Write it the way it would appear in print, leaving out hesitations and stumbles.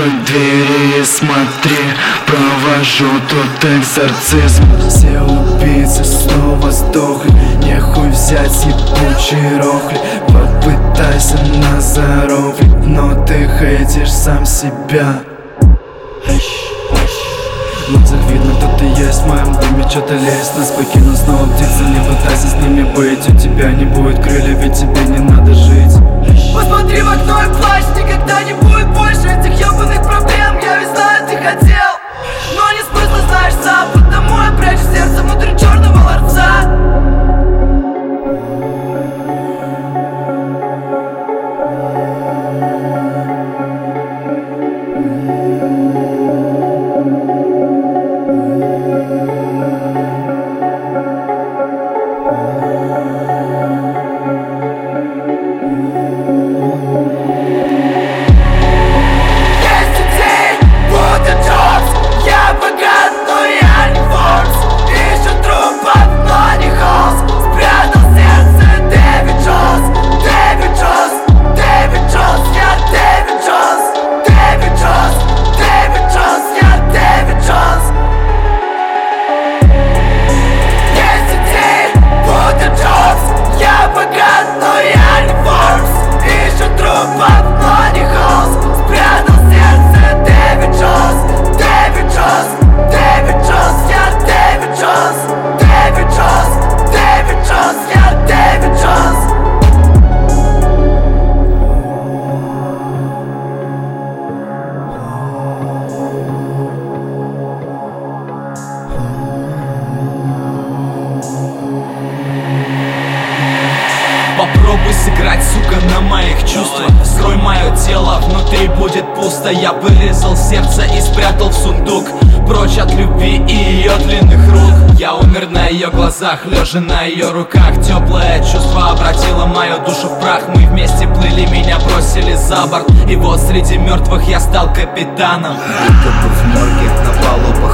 вдоль двери, смотри, провожу тут экзорцизм. Все убийцы снова сдохли, нехуй взять ебучий рохли. Попытайся нас заровлять, но ты хейтишь сам себя. В лицах видно, кто ты есть, в моем доме что-то лезть. Нас покинул снова птица, не пытайся с ними быть. У тебя не будет крыльев, ведь тебе не надо жить. Посмотри в окно и плачь, никогда не будет больше этих ебаных проблем. Я ведь знаю, ты хотел, но не смысла, знаешь сам. Потому я прячу сердце внутри черного ларца. Попробуй сыграть, сука, на моих чувствах. Скрой мое тело, внутри будет пусто. Я вырезал сердце и спрятал в сундук, прочь от любви и ее длинных рук. Я умер на ее глазах, лежа на ее руках. Теплое чувство обратило мою душу в прах. Мы вместе плыли, меня бросили за борт. И вот среди мертвых я стал капитаном. Будто бы в морге на полу